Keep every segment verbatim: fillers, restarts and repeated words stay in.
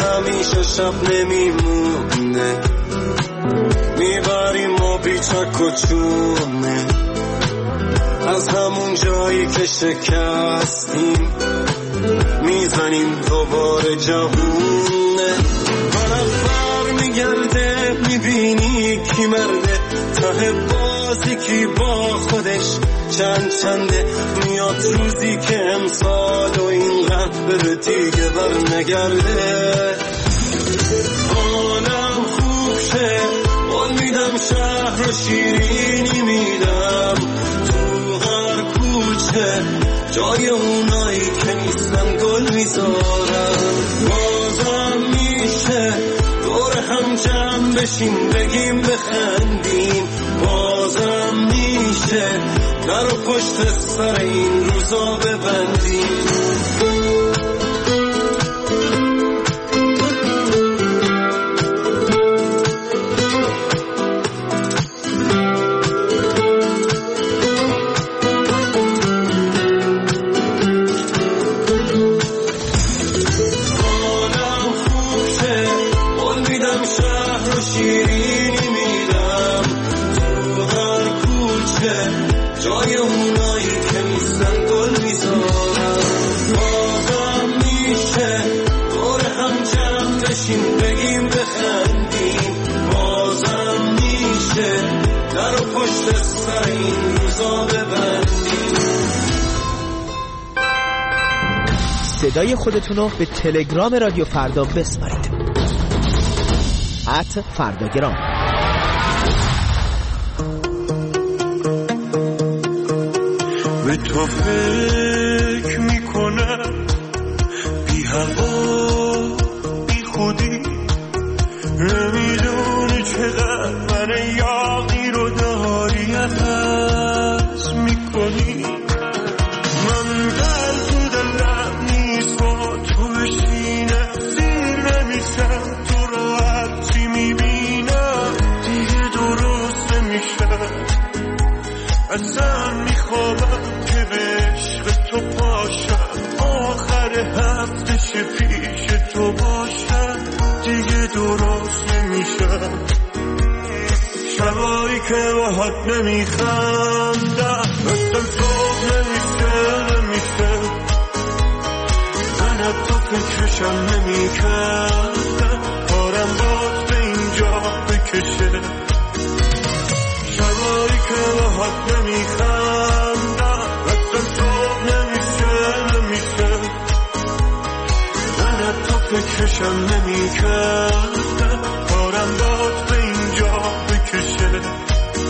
همیشه شب نمیمونه، میبریم ما بیچک و چونه از همون جایی که شکستیم، میزنیم دوباره جوونه. منم بر میگرده میبینی کی مرده، ته بازی کی با خودش چند چنده. میاد روزی که امسال و اینقدر بره دیگه بر نگرده. حالم خوب شه قول میدم، شهر رو شیرینی میدم، تو هر کوچه جای اونایی که نیستن گل میذارم. بازم میشه دور هم جمع بشیم بگیم بخندیم، بازم میشه در و پشت سر این روزا ببندیم. صدای خودتونو به تلگرام رادیو فردا بسپارید. ات فرداگرام. به تو فکر میکنم بی هوا بی خودی، نمیدونی چقدر من یاقی رو داری عوض میکنی. من در تو دلم نیست با تو بشینم، سیر نمیشم تو رو هرچی میبینم دیگه درست نمیشم. اصلا میخوابم که به عشق تو پاشم، آخر هفته پیش تو باشم دیگه درست نمیشم. شبایی که باهات نمیخندم مثل صبح نمیشه نمیشه، من از تو فکرشم نمیکردم، کارم باز به اینجا بکشه. شبایی که باهات نمیخندم مثل صبح نمیشه نمیشه، من از تو فکرشم نمیکردم، کارم باز به اینجا بکشه.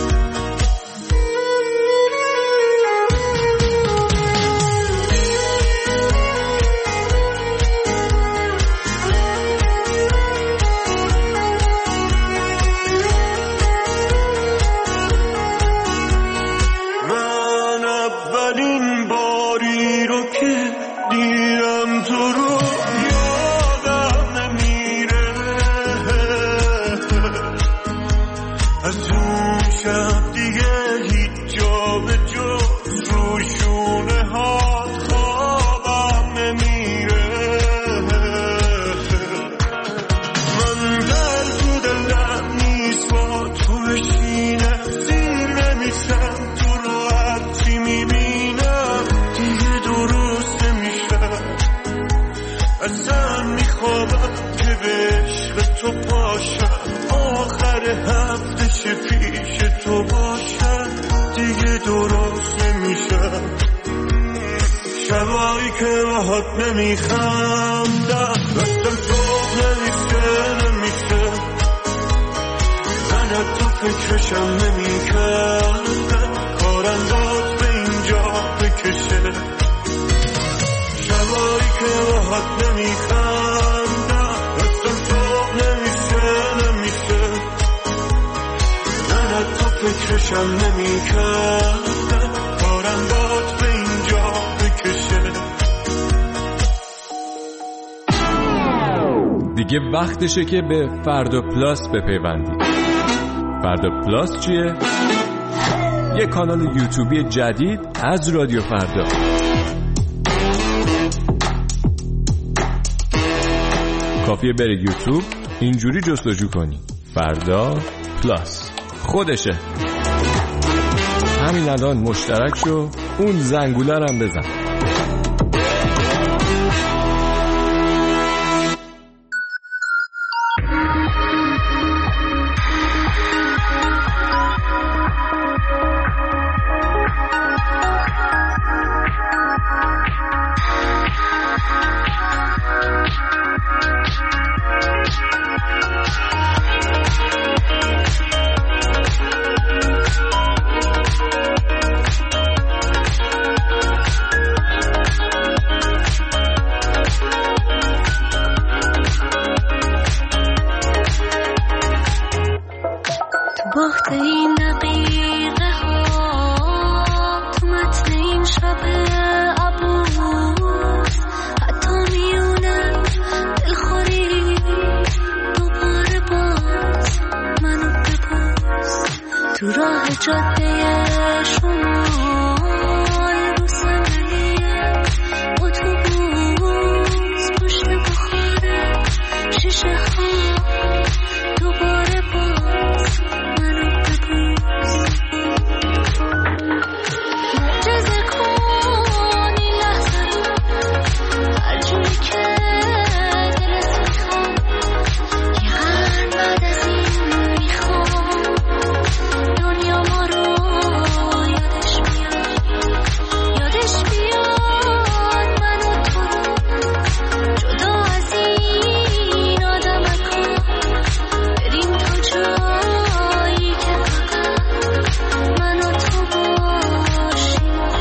شبایی که باهات نمیخندم مثل صبح نمیشه نمیشه، من از تو فکرشم نمیکردم، کارم باز به اینجا بکشه. شبایی که باهات نمیخندم مثل صبح نمیشه نمیشه، من از تو فکرشم نمیکردم، کارم باز به اینجا بکشه. دیگه وقتشه که به فردا پلاس بپیوندید. فردا پلاس چیه؟ یه کانال یوتیوبی جدید از رادیو فردا. کافیه بری یوتیوب اینجوری جستجو کنی فردا پلاس، خودشه. همین الان مشترک شو، اون زنگوله رو هم بزن. باخت این دقیقه ها تو متن این شب عبوس، حتی میونه دلخوری دوباره باز منو ببوس. تو راه جاده شمال رو صندلی اتوبوس، پشت بخاره شیشه ها دوباره باز منو ببوس. معجزه کن این لحظه رو هر جوری که دلت میخواد، یه قرن بعد از این میخوام دنیا ما رو یادش بیاد، یادش بیاد من و تو رو جدا از این آدمکا بریم تا جایی که فقط من و تو باشیم و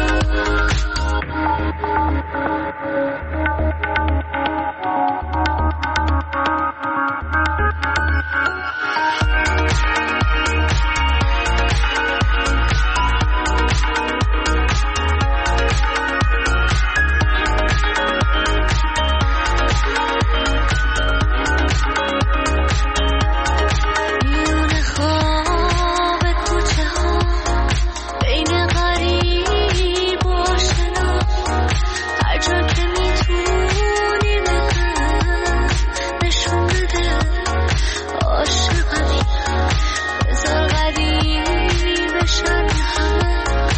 میونه خواب کوچه ها بین غریب و آشنا، هر جا که میتونی بهم نشون بده عاشقمی، بذار قدیم بشن همه،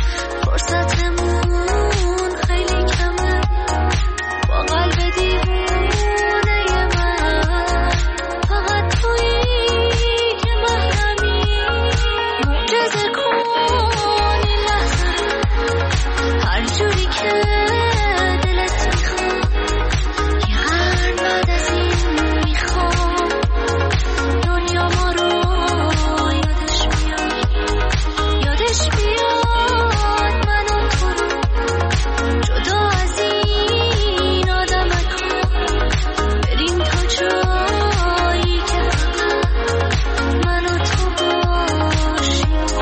فرصتمون خیلی کمه، با قلب دیوونه من فقط تویی که محرمی. معجزه کن این لحظه رو هر جوری که دلت میخواد، یه قرن بعد از این میخوام دنیا ما رو یادش بیاد، یادش بیاد من و تو رو جدا از این آدمکا بریم تا جایی که فقط من و تو باشیم و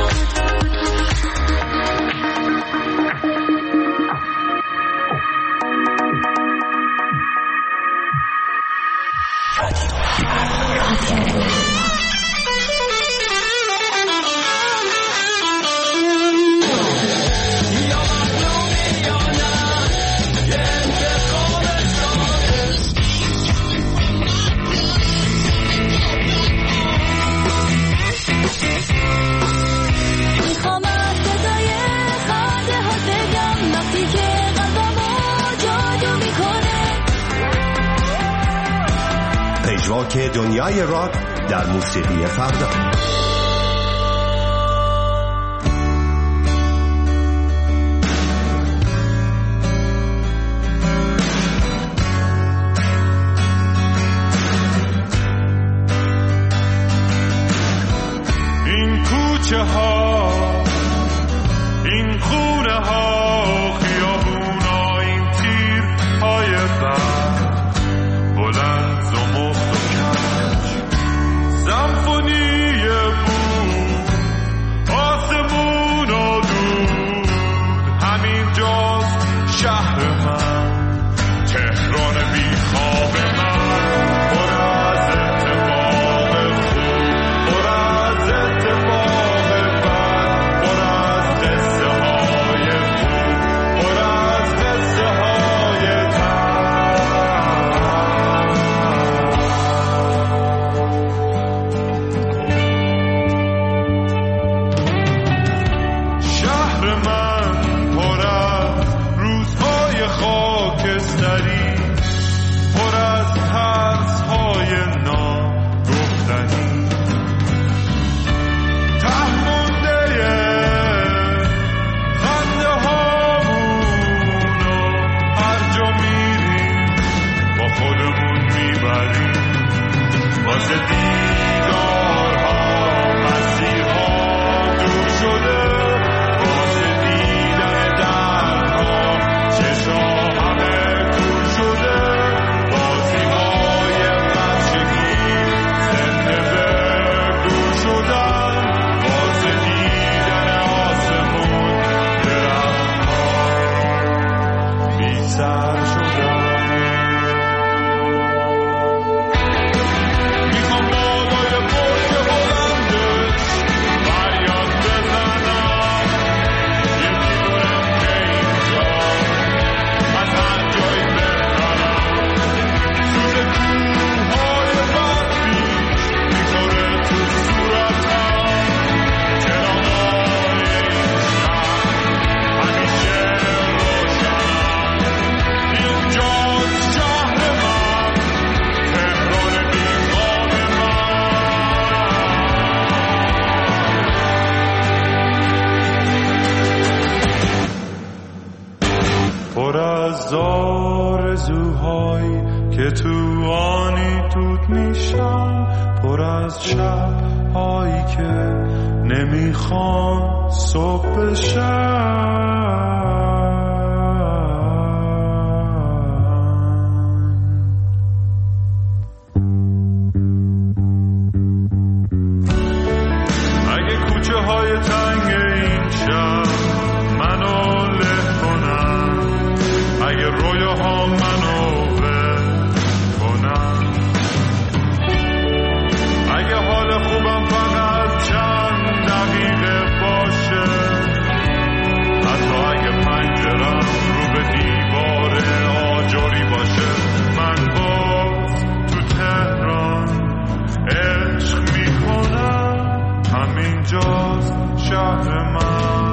میخوام از صدای خنده ها بگم وقتی که قلبمو جادو میکنه. پژواک دنیای راک در موسیقی فردا. این کوچه ها، این خونه ها، خیابونا، این تیر های برق بلند زمخت و کج، سمفونی بود آسمون و دود، همین جاست شهر من، تهران بی خواب من، پر از اتفاق خوب، پر از اتفاق بد، پر از قصه های خوب. محدود میشم، پر از شب هایی که نمیخوام صبح بشم. های تنگ این شب منو له کنن، اگه رویاها منو ول کنن، اگه حال خوبم فقط چند دقیقه باشه، حتی اگه پنجرم رو به دیوار آجری باشه، من باز تو تهران عشق میکنم، همینجاست شهر من.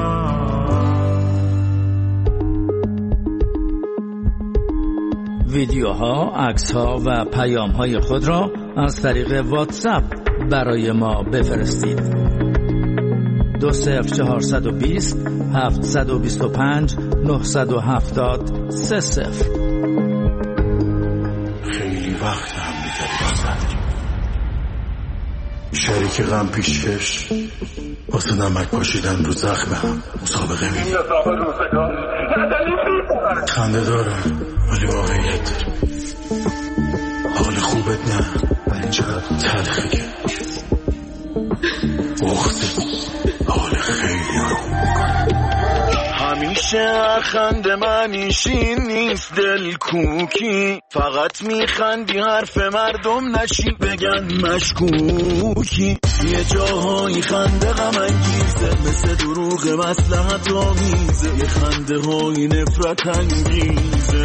ویدیوها، عکس‌ها و پیام‌های خود را از طریق واتساپ برای ما بفرستید. دو صفر چهارصد و بیست هفتصد و بیست و پنج نهصد و هفتاد سه صفر. خیلی وقت هم دیگه بازد شریک غم پیشکش واسه نمک پاشیدن رو زخمم مسابقه میدیم. خنده دارم ولی واقعیت دارم. حال خوبت نه ولی چقدر تلخه که وقتی حال خیلی رو همیشه هر خنده منیشین نیست دل کوکی، فقط میخندی حرف مردم نشی بگن مشکوکی. یه جاهایی خنده غم انگیزه مثل دروغ مصلحت آمیزه، یه خنده های نفرت انگیزه.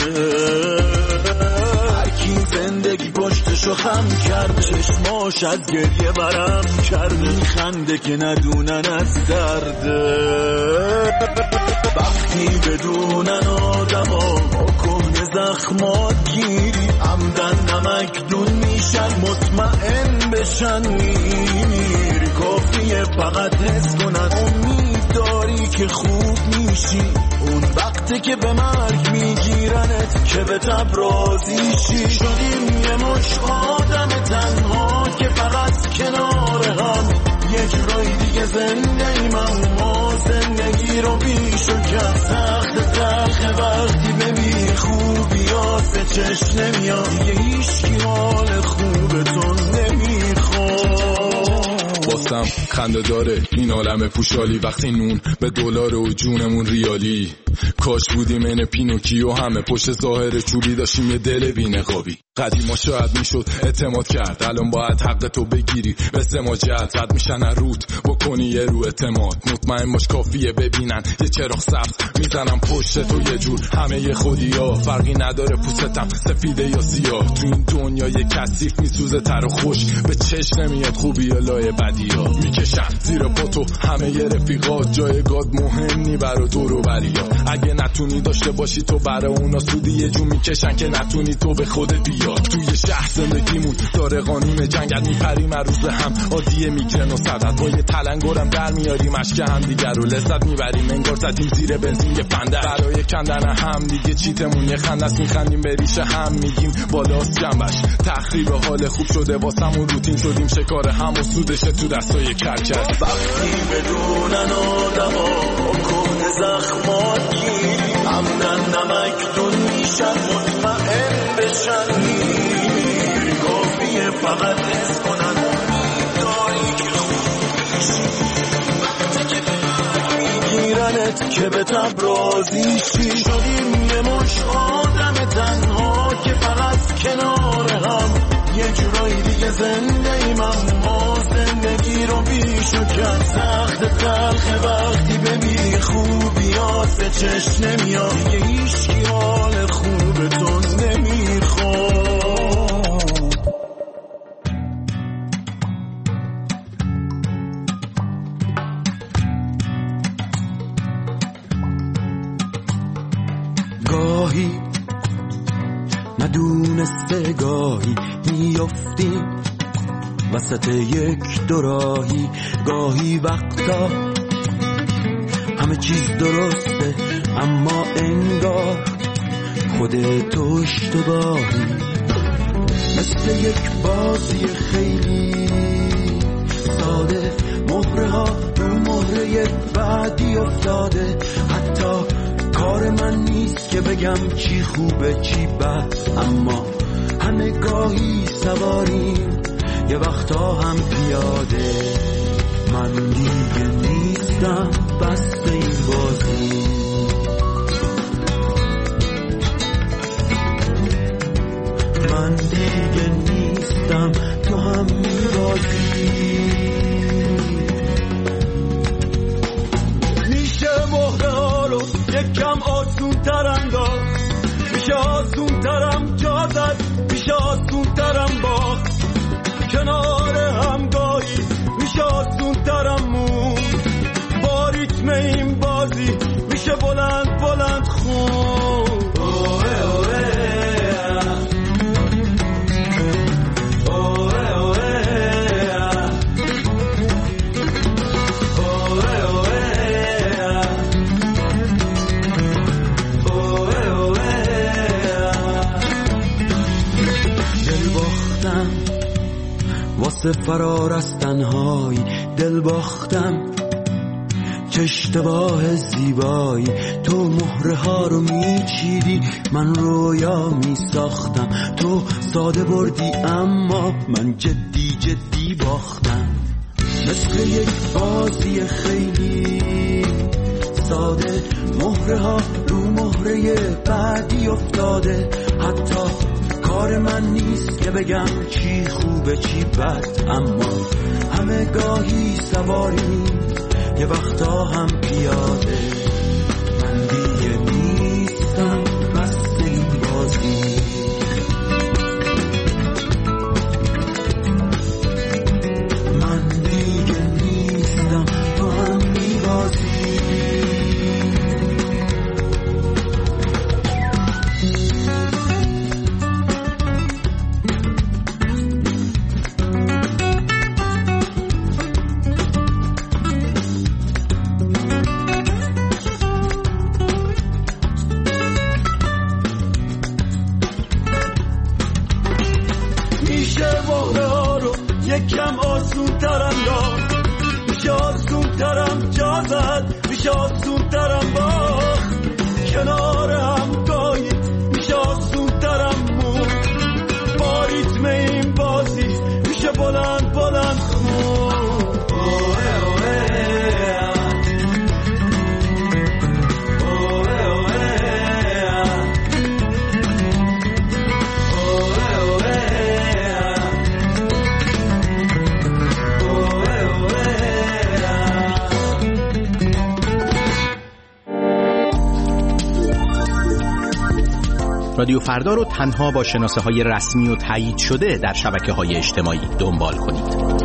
هرکی زندگی پشتشو خم کرد، چشماش از گریه برم کرد، میخنده که ندونن از درده. وقتی بدونن آدم ها کهنه زخمات گیری، عمدن نمک دون میشن مطمئن بشن میمیری. کافیه فقط حس کنن امید داری که خوب میشی، اون وقتی که به مرگ میگیرنت که به تب راضی شی. شدیم یه مش آدم تنها که فقط کنار هم، یه جورایی دیگه زنده ایم اما زندگی رو بیش و کم. سخت تلخ وقتی ببینی خوبی آسه چشم نمیاد، دیگه هیچکی حال خوبتون نمیخواد. باستم خنده داره این عالم پوشالی، وقتی نون به دلار و جونمون ریالی. کاش بودیم این پینوکیو همه پشت ظاهر چوبی داشتیم یه دل بی‌نقابی. قدیما شاید میشد اعتماد کرد، الان باید حق تو بگیری به سماجت. رد میشن روت بکنی یه رو اعتماد، مطمئن باش کافیه ببینن یه چراغ سبز میزنم پشت تو یه جور. همه یه خودی ها فرقی نداره پوستم سفیده یا سیاه، تو این دنیا یه کثیف میسوزه تر و خوش به چشم نمیاد خوبی یا لای بدی ها. میکشم زیر پاتو همه یه رفیقات، جایگاه مهم نی برا دور و بریا. اگه نتونی داشته باشی تو برا اونا سودی، یه جو میکشن که نتونی تو به خودت بیا. توی شهر زندگیمون داره قانون جنگل، میپریم روز هم عادیه میگرن و صدت. با یه تلنگرم در میاریم اشک هم دیگر رو لذت میبریم، انگار زدیم زیر بنزین یه فنده. برای کندن هم دیگه چیتمون یه خندست، میخندیم به ریشه هم میگیم بالاست جنبش. تخریب حال خوب شده واسمون روتین، شدیم شکار هم و سودشه تو دستای کرکس. وقتی بدونن آدم ها کهنه زخمات گیری، عمدن نمک دون میشن مطمئن بشن میمیری. کافیه فقط حس کنن داری که خوب میشی، وقتی که به مرگ میگیرنت که به تب راضی شی. شدیم یه مش آدم تنها که فقط کنار هم، یه جورایی دیگه زنده ایم اما زندگی رو بیش و کم. سخت تلخ وقتی ببینی خوبی آسه چشم نمیاد، دیگه هیچکی حال خوبتون نمیخواد. گاهی ندونسته گاهی میافتیم وسط یک دوراهی، گاهی وقتا همه چیز درسته اما انگار خودت اشتباهی. مثل یک بازی خیلی ساده، مهره ها رو مهره بعدی افتاده. حتی کار من نیست که بگم چی خوبه چی بد، اما همه گاهی سواریم یه وقتا هم پیاده. من دیگه نیستم بسته این بازی، من دیگه نیستم تو هم میبازی. میشه مهره ها رو یکم آسون تر انداخت، میشه آسون ترم جا زد، میشه آسون ترم باخت کنار همگاهی، میشه آسون ترم مون با ریتم این بازی، میشه بلند بلند خون. اوه اوه واسه فرار از تنهایی، دل باختم چه اشتباه زیبایی. تو مهره ها رو میچیدی، من رویا میساختم. تو ساده بردی اما من جدی جدی باختم. مثل یک بازی خیلی ساده، مهره ها رو مهره بعدی افتاده. حتی کار من نیست که بگم چی خوبه چی بد، اما همه گاهی سواریم یه وقتا هم پیاده. من دیگه نیستم بسته این بازی، من دیگه نیستم تو هم میبازی. یکم آسون ترم داد، میشه آسون ترم جا زد، میشه آسون ترم باخت کنار همگاهی، میشه آسون ترم مون با ریتم این بازی، میشه بلند بلند خون. رادیو فردا رو تنها با شناسه های رسمی و تایید شده در شبکه های اجتماعی دنبال کنید.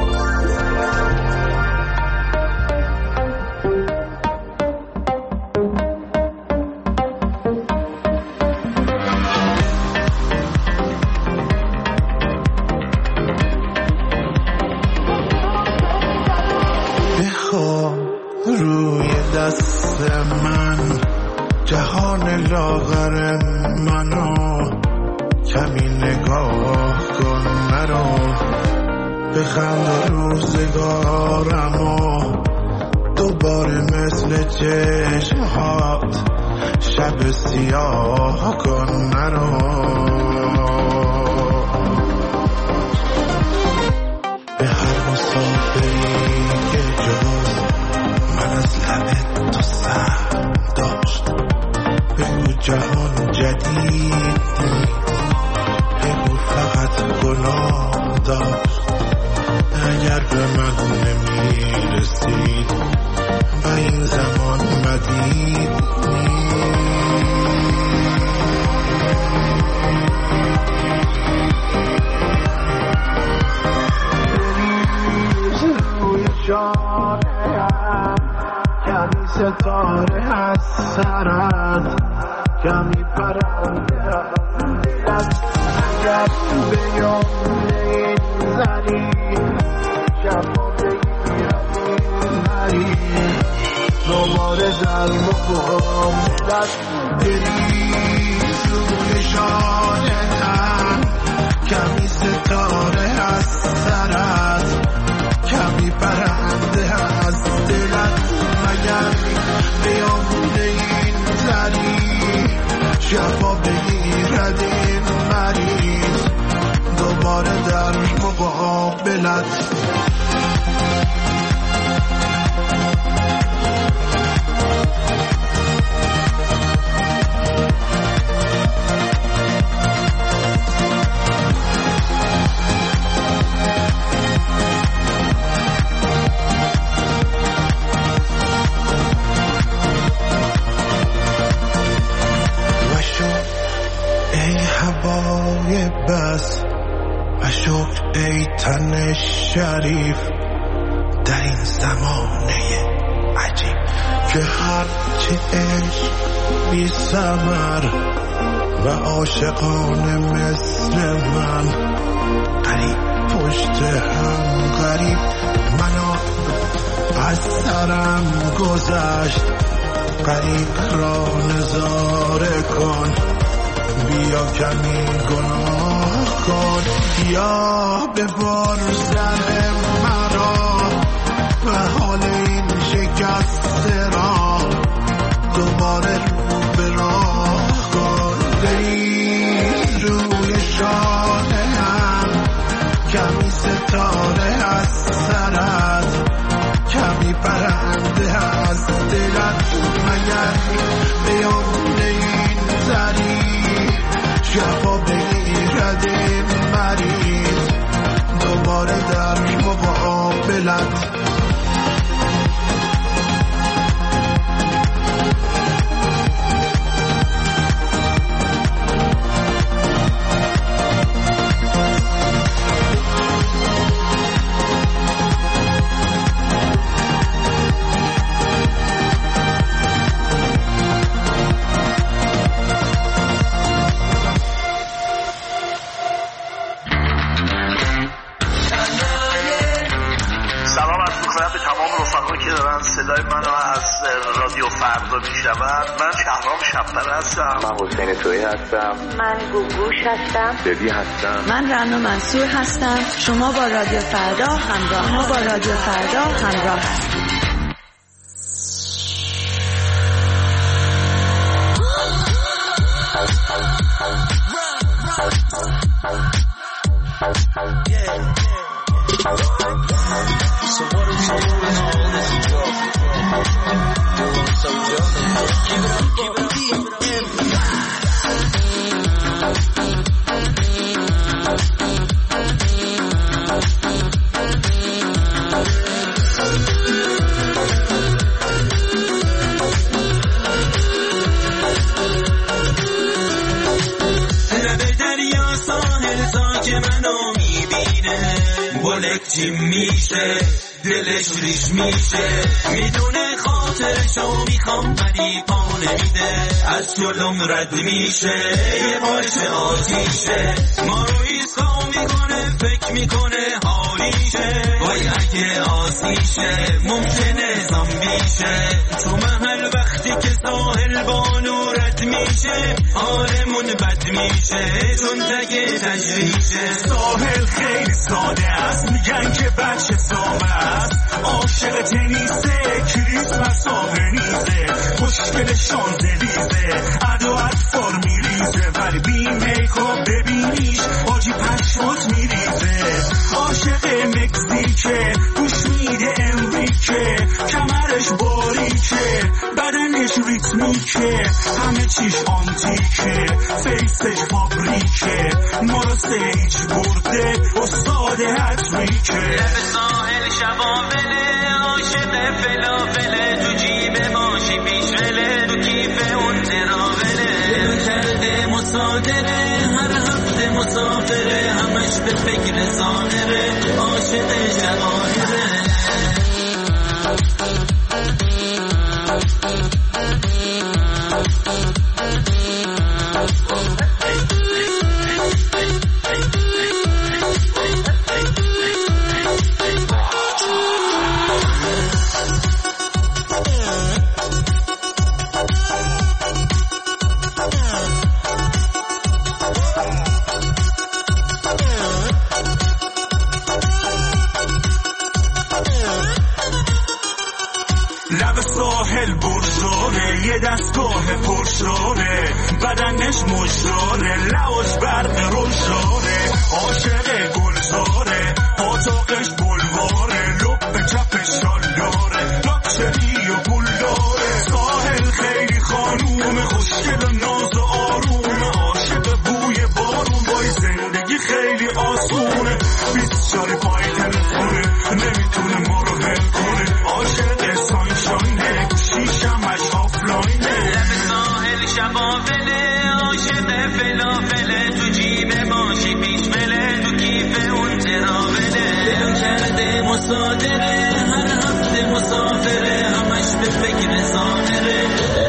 بخواب روی دست من جهان لاغر منو، کمی نگاه کن مرا، بخند روزگارمو دوباره مثل چشمهات شب سیاه کن مرا. به هر مسافری که جز من از لبت تو سهم داشت، بگو جهان جدید بگو فقط گناه داشت. اگر به من نمیرسید و این زمان مدید روی جانم کمی ستاره از سرت، کمی پرنده از اگر به یمنه این زنی شبا بگیرم این هری دوباره ظلم و بامدت بریز روی شانتم، کمی جفا بگیرد این مریض دوباره در مقابلت. بس و شکر ای تن شریف در این زمانه عجیب که هرچه عشق بی ثمر و عاشقان مثل من قریب پشت هم غریب منو از سرم گذشت قریب را نظاره کن بیا کمی گناه کن بیا ببار سر مرا و حال این شکسته را دوباره به راه کن بریز روی شانه‌ام کمی ستاره از سرت کمی پرنده از دلت مگر بیان این زری جفا بگیرد این مریض دوباره در مقابلت. صدای منو از رادیو فردا میشنوند. من شهرام شب‌پر هستم. من حسین تویی هستم. من گوگوش هستم. ببی هستم. من رنا منصور هستم. شما با رادیو فردا همراه شما با رادیو فردا همراه هستید. So what is all this all this talk? Doing so dumb. Keep it up, keep it up, keep it up. بلکچی میشه دلش ریش میشه میدونه خاطرشو میخوام ولی پا نمیده از جلوم رد میشه یه باعث آتیشه ما رو ایسکا میکنه فکر میکنه حالیشه وای اگه آسیشه ممکنه زامبیشه تو محل وقتی که ساحل بانو رد میشه حالمون بد میشه چون تگه تجریشه ساحل خیلی ساده است میگن که بچه سامه است عاشق تنیسه کریسمس آهنیزه خوشگل شانزلیزه ادو اطفال میریزه ولی بی میکاپ ببینیش آجی پشمات میریزه عاشق مکزیکه گوش میده امریکه کمرش باریکه بدنش ریتمیکه همه چیش آنتیکه فیسش فابریکه ما رو سیج برده استاد هتریکه لب ساحل شبابله عاشق فلافله تو جیب ماشی پیشوله تو کیف اون تراوله دلو کرده مصادره هر هفته مسافره همش به فکر ظاهره عاشق جواهره ساحل برشاره، یه دستگاه پرشاره، بدنش مشراره، لواش برق روشاره، عاشق گلزاره، پاتاقش بلواره، لب چپش شالداره، لاکچری و پول داره. ساحل خیلی خانوم خوشگل و ناز و آرومه، عاشق بوی بارون، وای زندگی خیلی آسونه، بیست چار پای تلفونه، نمیتونه ما رو هل کنه، عاشق سانشاینه، شیشمش آفلاینه. لب ساحل شبافله، عاشق فلافله، تو جیب ماشی پیش بله، تو کیف اون تراوله، دلو کرده مصادره، هر هفته مسافره، همش به فکر سامره.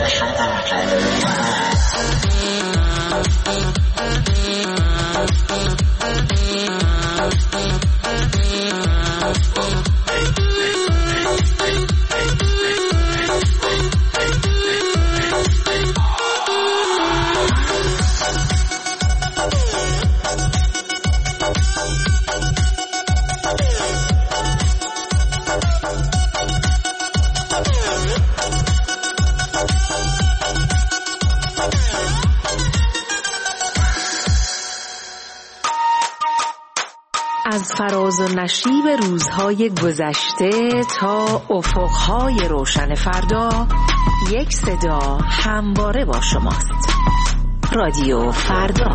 از فراز و نشیب روزهای گذشته تا افقهای روشن فردا، یک صدا همواره با شماست. رادیو فردا.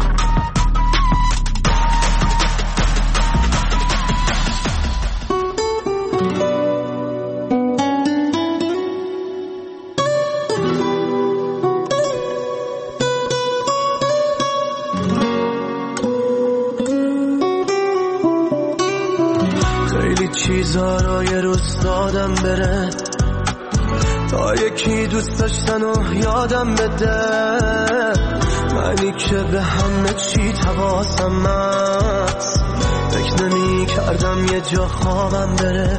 چیزا رو یه روز دادم بره، تا یکی دوست داشتن و یادم بده، منی که به همه چی حواسم هست، فکر نمی کردم یه جا خوابم بره،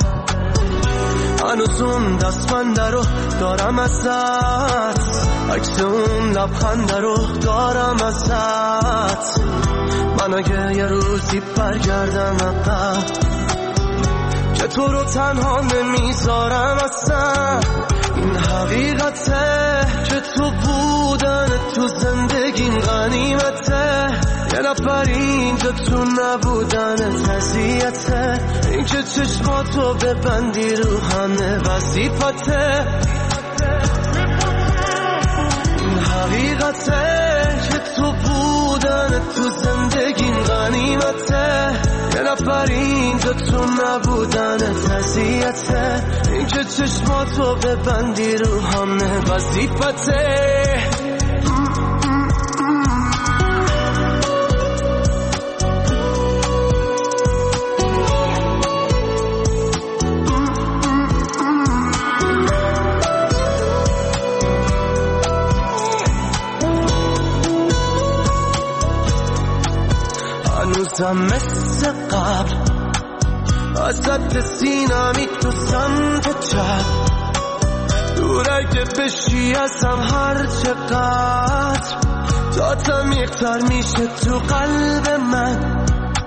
هنوز اون دستبنده رو دارم ازت، عکس اون لبخنده رو دارم ازت، من اگه یه روزی برگردم عقب، که تو رو تنها نمیذارم اصلا، این حقیقته که تو بودن تو زندگیم غنیمته، یه نفر اینجا تو نبودن تزیته، این که چشماتو ببندی رو همه وظیفته، این حقیقته که تو بودن تو زندگیم غنیمته، یه نفر اینجا تو نبودن تزیته، این که چشماتو ببندی رو همه وظیفته. هنوزم مثل قبل وسط سینمی تو سمت چپ، دور اگه بشی ازم هر چقدر، تا تمیق‌تر میشه تو قلب من،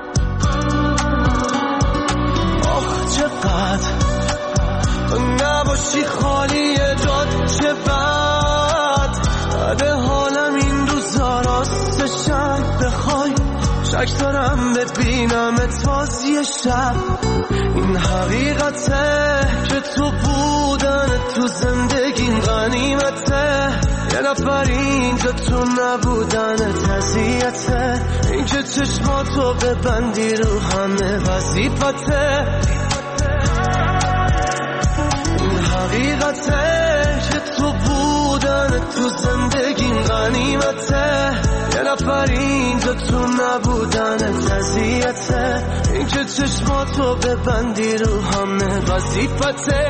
آخ چقدر تو نباشی خالی جاد، چه بد بده حالم این روزا راستشم، بخوای شک دارم ببینم تازی شب، این حقیقته که تو بودن تو زندگیم غنیمته، یه نفر اینجا تو نبودن تزیته، این که چشماتو ببندی رو همه وظیفته، این حقیقته که تو بودن تو زندگیم غنیمته، یه نفر اینجا تو نبودن تزیته، این که چشماتو ببندی رو همه وظیفته.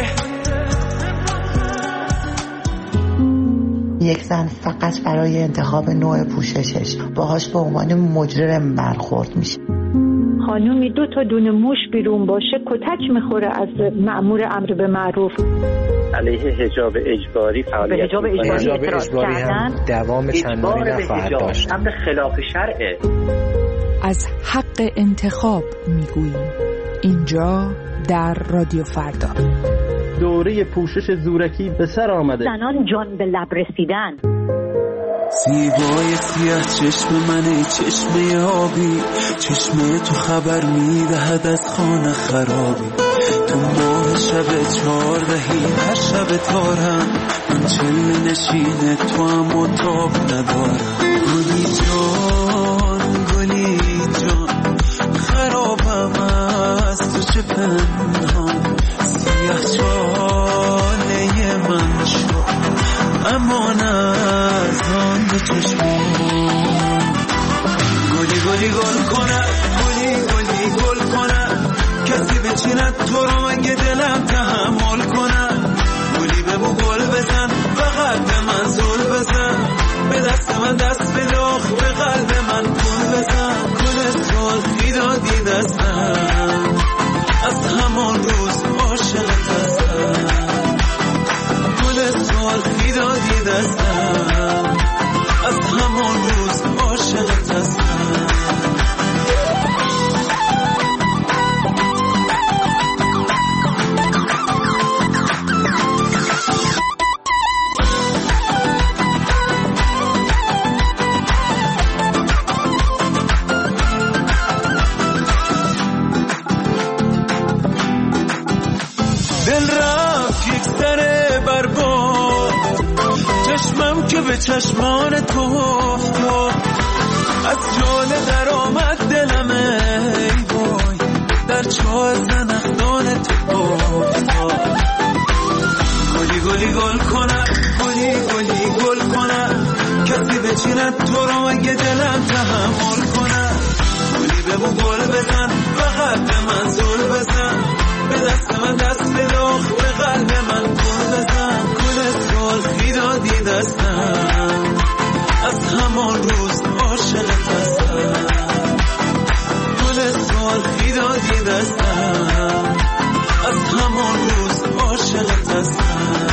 یک زن فقط برای انتخاب نوع پوششش باهاش به عنوان مجرم برخورد میشه. خانومی دو تا دونه موش بیرون باشه کتک میخوره از مأمور امر به معروف. علیه حجاب اجباری فعالیت حجاب اجباری اعتراض کردن دوام چندانی نخواهد داشت. امر خلاف شرعه. از حق انتخاب میگوییم اینجا در رادیو فردا. دوره پوشش زورکی به سر آمده. زنان جان به لب رسیدن. زیبای سیاه چشم منه، چشم آبی، چشم تو خبر میدهد از خانه خرابی. تو ماه شب چهاردهی هر شب تارم، من چل نشین تو هم و تاب ندارم. گلی جان گلی جان خرابم از تو چه پنهان، سیاه چاله من شد امان از آن دو چشمان. گلی گلی گل کنه، گلی گلی گل کنه، کسی بچیند تو رو مگه دلم تحمل کنه. گلی ببو گل بزن فقط به من زل بزن، به دست من دست بداخ به قلب من کن بزن. گل سلخی دادی دستم از همان روز عاشقت هستم. گل سلخی دادی دستم از همان روز عاشقت هستم. که به چشمان تو افتاد، از جاله در آمد دلم ای وای، در چاه زنخدان تو افتاد. گلی گلی گل کنه، گلی گلی گل کنه، کسی بچیند تو رو مگه دلم تحمل کنه. گلی ببو گل بزن فقط به من زل بزن، به دست من دست بداخ به قلب من کن بزن. گل سلخی دادی دستم از همان روز عاشقت هستم. گل سلخی دادی دستم از همان روز عاشقت هستم.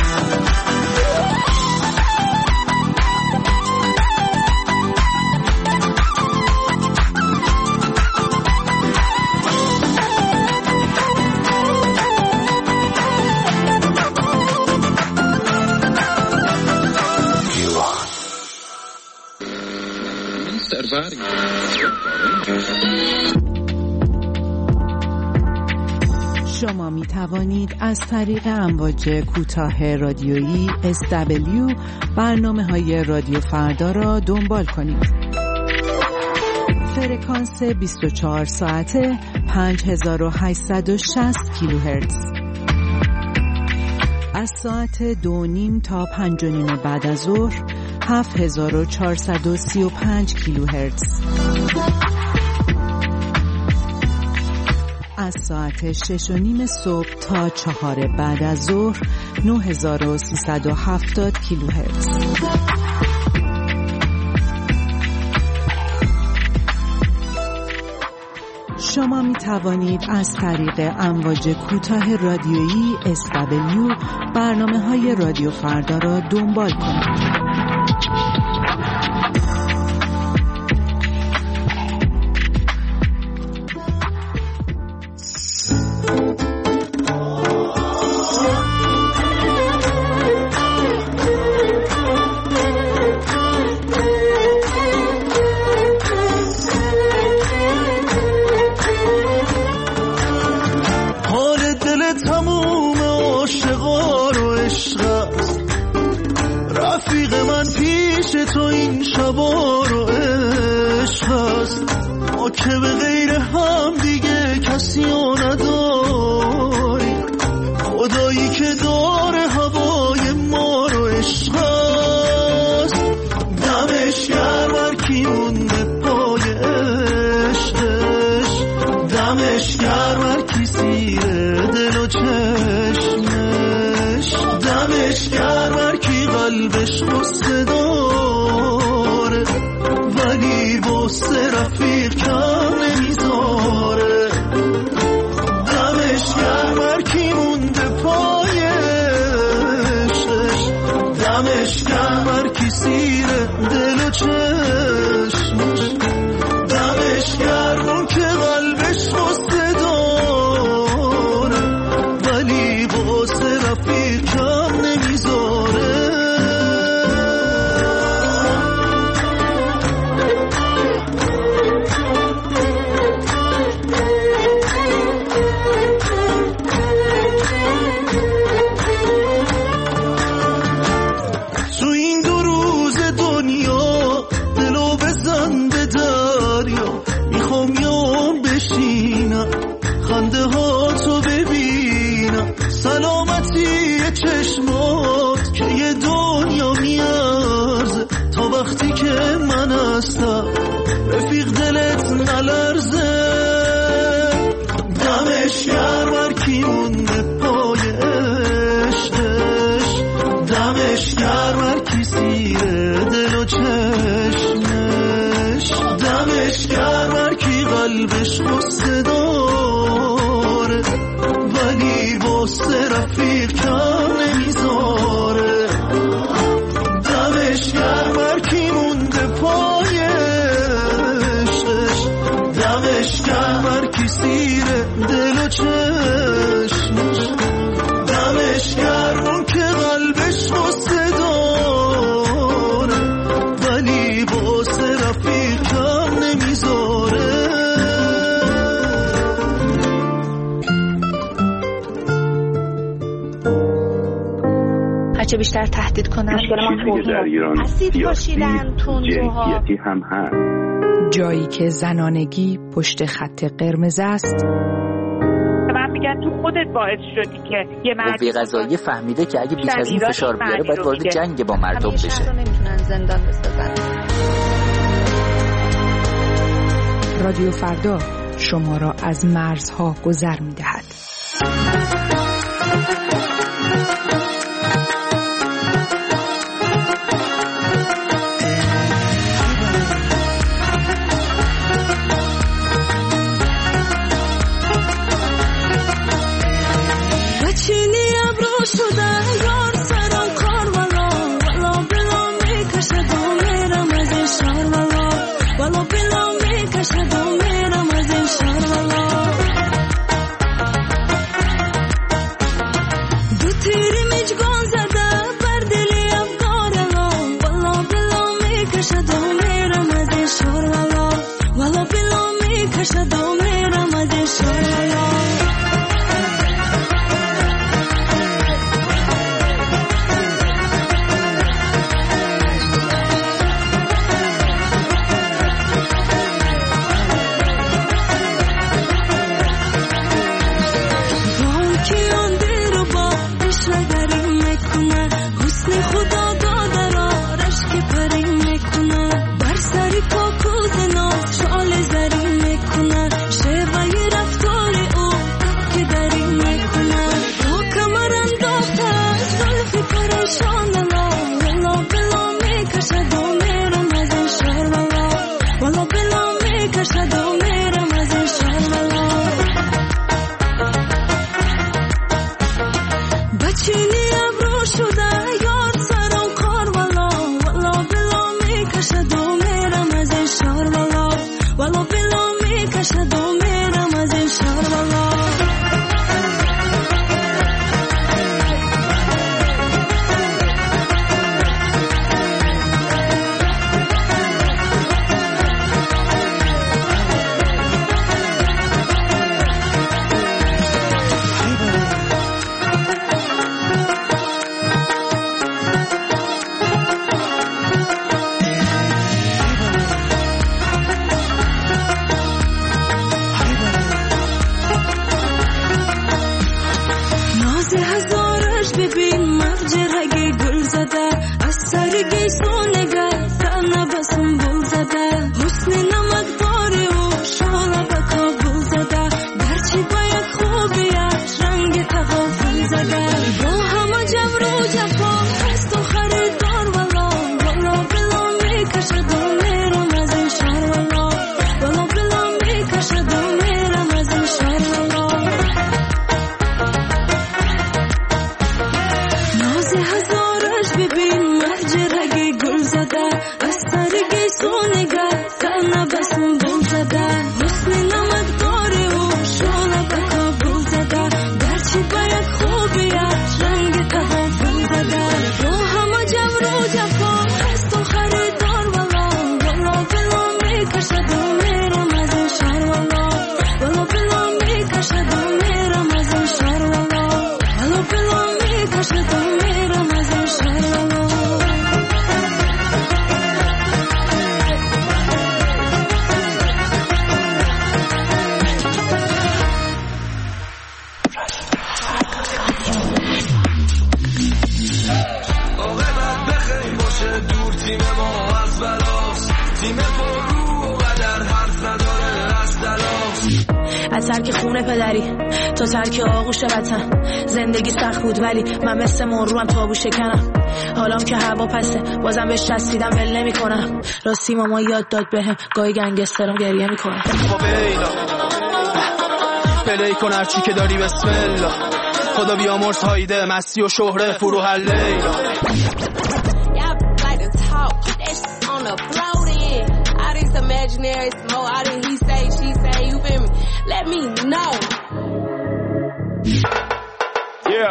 شما می توانید از طریق امواج کوتاه رادیویی اس دبلیو برنامه های رادیو فردا را دنبال کنید. فرکانس بیست و چهار ساعته پنج هزار و هشتصد و شصت کیلوهرتز. از ساعت دو نیم تا پنج و نیم بعد از ظهر هفت هزار و چهارصد و سی و پنج کیلوهرتز. از ساعت شش و نیم صبح تا چهار بعد از ظهر نه هزار و سیصد و هفتاد کیلوهرتز. شما می توانید از طریق امواج کوتاه رادیویی اس دبلیو برنامه های رادیو فردا را دنبال کنید. تو این شبا رو عشق هست، ما که به غیر هم دیگه کسی رو نداری. خدایی که داره هوای ما رو عشق هست، دمش گرم هر کی مونده پای عشقش، دمش گرم هر کی سیره دل و چشمش، دمش گرم هر کی قلبش غصه داره ولی بسته رفیق کم نمیذاره. دمش گرم هر کی مونده پای عشقش، دمش گرم هر کی سیره دل و چشمش، دمش گرم اون که قلبش غصه داره ولی بسته رفیق بشینم خنده ها تو ببینم سلامتی چشمات که یه دنیا میارزه تا وقتی که من هستم رفیق دلت نلرزه دمش گرم هر کی مونده پای عشقش دمش گرم هر کی سیره دل و چشمش دمش گرم هر کی قلبش غصه داره ولی واسه رفیق کم نمیذاره دمش گرم هر کی مونده پای عشقش دمش گرم هر کی سیره دل و چشمش دمش گرم اون که قلبش غصه داره ولی واسه رفیق کم نمیذاره هرچه بیشتر تهدید کنن چیزی که در ایران سیاسی جنسیتی هم هست جایی که زنانگی پشت خط قرمز است من میگن تو خودت باعث شدی که یه مرد قوه قضاییه فهمیده که اگه بیش از این فشار بیاره باید وارد جنگ با مردم بشه نمیتونن زندان بسازن. رادیو فردا شما را از مرزها گذر میدهد. شعله زری میکنه شیوه رفتار او از ترک خونه پدری تا ترک آغوش وطن. زندگی سخت بود ولی من مثل مروم تابو شکنم. حالام که هوا پسه بازم بهش چسبیدم ول نمی‌کنم. راستی ماما یاد داد بهم گاهی گنگسترم گریه میکنه. پلی کن هرچی که داری بسم الله. خدا بیامرز هایده مستی و شهره فرو حله. Imaginary smoke, I didn't he say, she say, you feel me? Let me know. Yeah.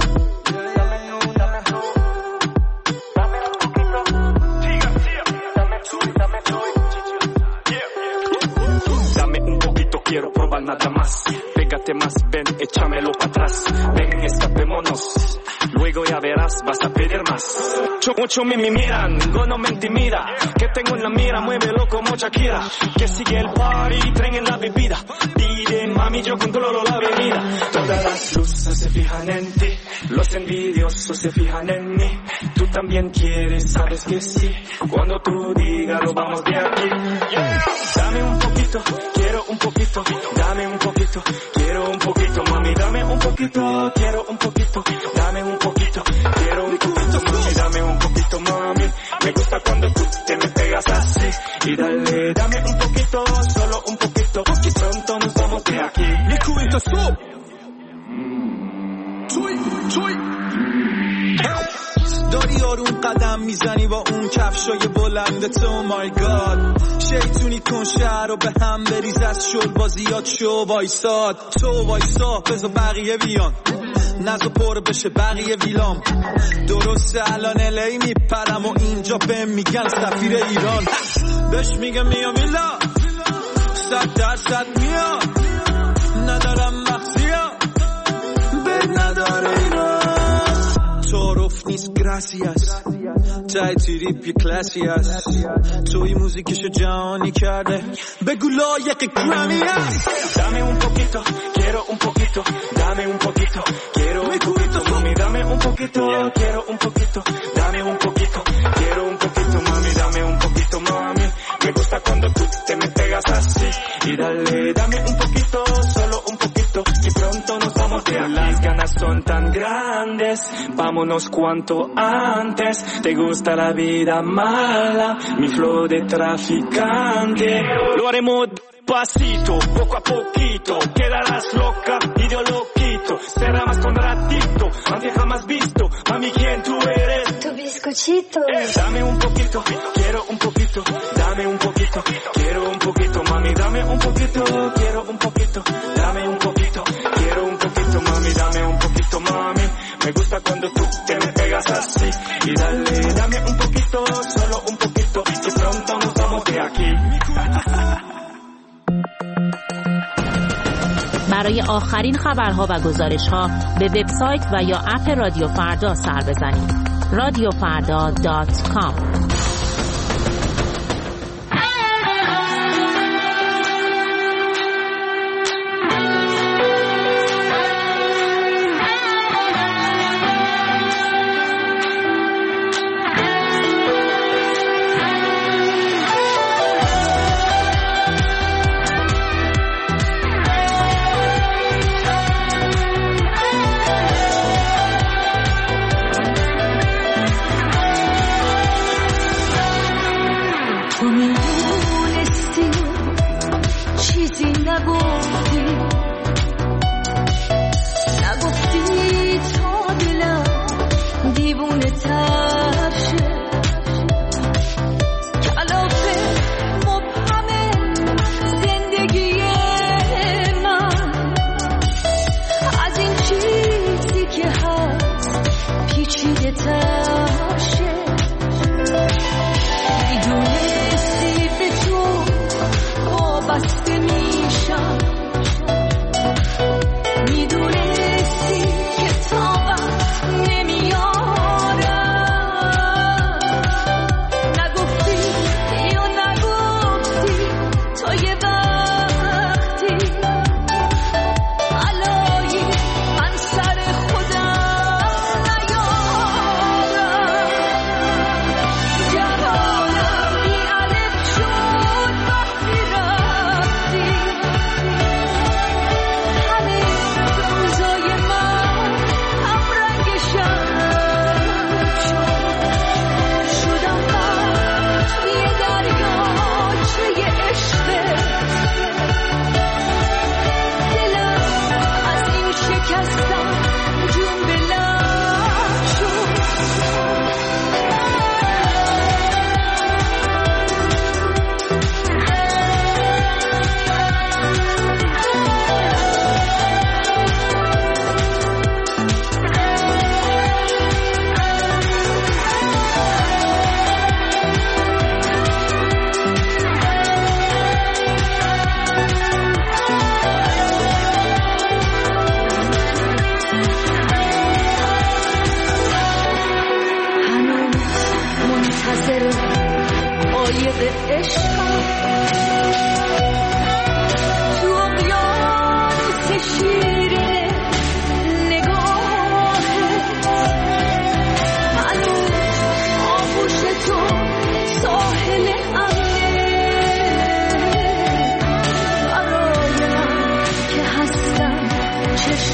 Dame un poquito, quiero probar nada más. Pégate más, ven, échamelo para atrás. Ven, escapémonos. Luego ya verás, vas a pedir más. Mucho me miran, no, no me intimida. Que tengo en la mira, muévelo como Shakira. Que sigue el party, tren en la bebida. Pide, mami, yo controlo la avenida. Todas las luces se fijan en ti. Los envidiosos se fijan en mí. Tú también quieres, sabes que sí. Cuando tú digas, lo vamos de aquí. Yeah. Dame un poquito, quiero un poquito. Dame un poquito, quiero un poquito. Mami, dame un poquito, quiero un poquito. Dame un poquito, quiero un poquito. Mami, dame un poquito, mami. Me gusta cuando tú te me pegas así. Y dale, dame un poquito, solo un poquito. Y pronto nos vamos de aquí. Liquidito soup. Chuy, chuy. داری آروم قدم میزنی با اون کفشای بلندت. او مای گاد شیطونی کن شهر رو به هم بریز. از شل بازیات شو وایساد. تو وایسا بذار بقیه بیان نزو پر بشه بقیه ویلام. درسته الان الی میپرم و اینجا به میگن سفیر ایران. بهش میگه میا میلا صد درصد میا. ندارم مخزیا بد نداره ایران. تعارف نیست گراسیاس تای تریپ یه کلاسی هست. توی موزیکشو جهانی کرده بگو لایق گرامی هست. Dame un poquito, quiero un poquito. Dame un poquito, quiero un poquito. Mami, dame un poquito, quiero un poquito. Dame un poquito, quiero un poquito. Mami, dame un poquito, mami. Me gusta cuando tú te me pegas así. Y dale, dame un poquito, solo un poquito. Y pronto nos vamos de aquí. Las ganas son tan grandes, vámonos cuanto antes. Te gusta la vida mala, mi flow de traficante. Lo haremos pasito, poco a poquito. Quedarás loca y yo lo quito. Será más con ratito, antes jamás visto. Mami, ¿quién tú eres? Tu bizcochito. Eh, dame un poquito, quiero un poquito. Dame un poquito, quiero un poquito. Mami, dame un poquito, quiero un poquito. Dame un poquito, quiero un poquito. Mami, dame un poquito, mami. Me gusta cuando tú te me pegas así. Y dale, dame un poquito, solo un poquito. Que pronto nos vamos de aquí. برای آخرین خبرها و گزارش‌ها به وبسایت و یا اپ رادیو فردا سر بزنید. رادیو فردا دات کام.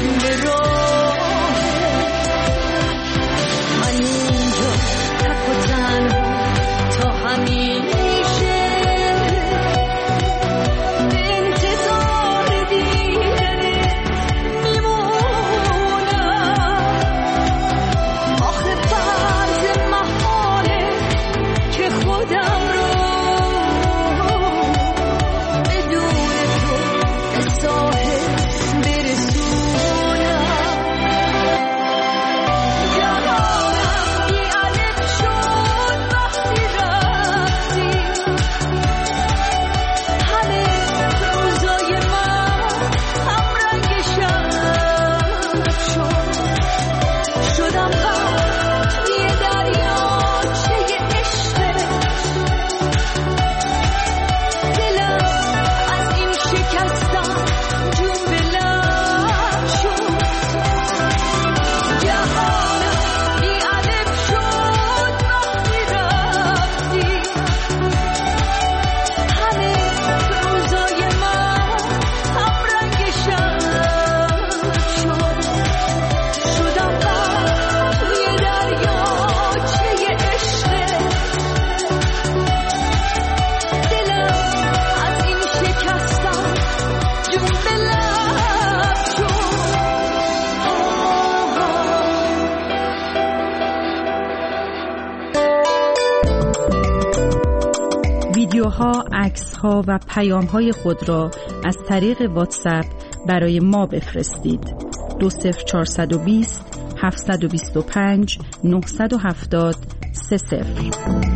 طول راه من اینجا تک و تنها تا همیشه ویدیوها، عکس‌ها و پیام‌های خود را از طریق واتساپ برای ما بفرستید. دو صفر چهارصد و بیست هفتصد و بیست و پنج نهصد و هفتاد سه صفر.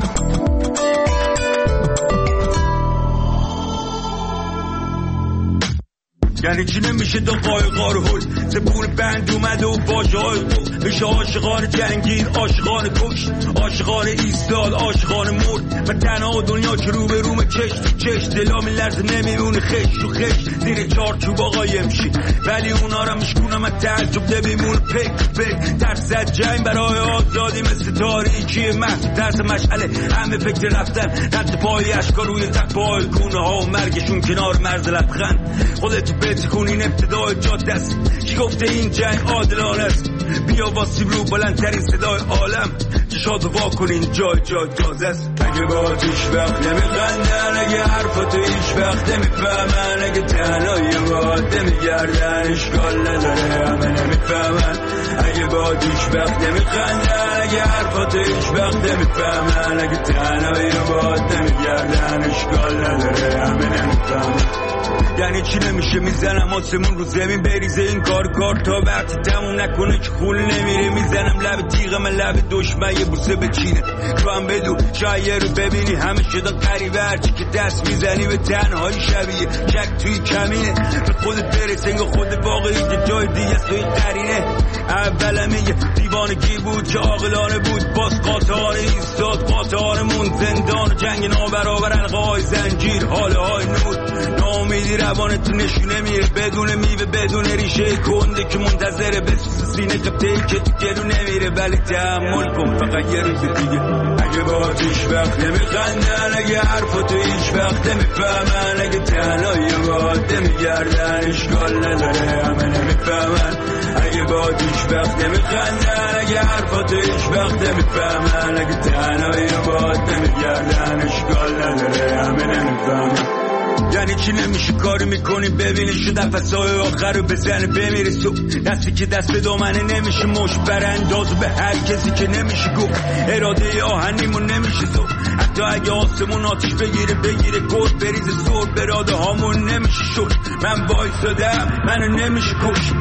یعنی چی نمیشه دو قایقار هل زبون بند اومده و باجای بود میشه عاشقان جنگیر، عاشقان کش، عاشقان ایستاد، عاشقان مرد و تنها دنیا که رو به روم چش تو چش دلا میلرزه نمیمونه خش و خش زیر چارچوب آقای امشی ولی اونا را میشکونم از تعجب نمیمونه پک پک ترس از جنگ برای آزادی مثل تاریکی محض ترس مشعله همه فکر رفتن رد پای اشکا روی تک پای گونه ها و مرگشون کنار مرز لبخند خودتو بتکن این ابتدای جاده است کی گفته این جنگ عادلانه است بیا واسیم رو بلندترین صدای عالم چشاتو وا کنین جای جای جاز است اگه با هیچ وقت نمیخندن اگه حرفاتو هیچ وقت نمیفهمن اگه تنهایی باید نمیگردن اشکال نداره همه نمیفهمن اگه با هیچ وقت نمیخندن اگه حرفاتو هیچ وقت نمیفهمن اگه تنهایی باید نمیگردن اشکال نداره همه نمیفهمن یعنی چی نمیشه میزنم آسمون رو زمین بریزه این کار کار تا وقتی تموم نکنه که خول نمیره میزنم لب تیغم لب دشمن یه بوسه بچینه تو هم بدو شاید رو ببینی همه شدن قریبه هرچی که دست میزنی به تنهایی شبیه شک توی کمینه به خودت برسه انگاه خود واقعی که جای دیگه است توی قرینه اولم یه دیوانگی بود که عاقلانه بود باز قاطعانه ایستاد قاطعانمون زندان جنگ نابرابر القای زنجیر حاله های نور ناامیدی روانت نشونه میره بدون میوه بدون ریشه کنده که منتظره بسوز سینه قبطه‌ای که تو گلو نمیره ولی تحمل کن فقط یه روز دیگه اگه با هیچ وقت نمیخندن اگه حرفاتو هیچ وقت نمیفهمن اگه تنهایی باید نمیگردن اشکال نداره همه نمیفهمن اگه با هیچ وقت نمیخندن اگه حرفاتو هیچ وقت نمیفهمن اگه تنهایی باید نمیگردن اشکال نداره همه نمیفهمن یعنی چی نمیشه کاری میکنی ببینی شو نفسای آخر رو بزنه بمیره سو دستی که دست به دامنه نمیشه مش براندازو به هر کسی که نمیشه گفت اراده آهنیمون نمیشه زو حتی اگه آسمون آتیش بگیره بگیره گرد بریزه زور براده هامون نمیشه شد من وایسادم منو نمیشه کش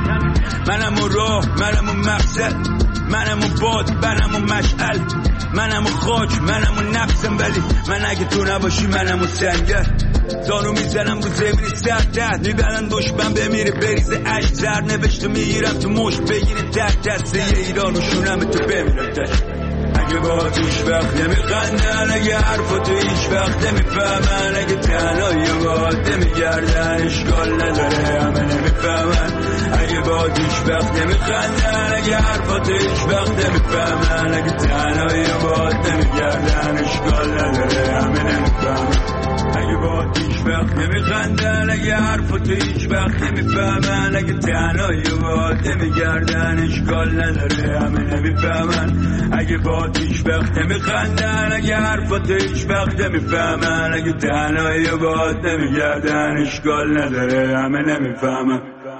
منم و راه منم و مقصد منم و باد منم و مشعل منم و خاک منم و نفسم ولی من اگه تو نباشی منم و سنگر زانو میزنم رو زمینی سر تحت میبرن دشمن بمیره بریزه عشق زر نوشته میگیرم تو مشت بگیره تحت دسته ایران و شونم تو بمیرم تشت اگه با هیچ وقت نمیخندن اگه حرفاتو هیچ وقت نمیفهمن اگه تنهایی باید نمیگردن اشکال نداره همه نمیفهمن اگه با هیچ وقت نمیخندن، اگه حرفات هیچ وقت نمیفهمن، اگه تنهایی باد نمیگردن اشکال نداره همه نمیفهمن. اگه باد هیچ وقت نمیخندن، اگه حرفات هیچ وقت نمیفهمن، اگه تنهایی باد نمیگردن اشکال نداره همه نمیفهمن. اگه باد هیچ وقت نمیخندن، اگه حرفات هیچ وقت نمیفهمن، اگه تنهایی باد نمیگردن اشکال نداره همه نمیفهمن.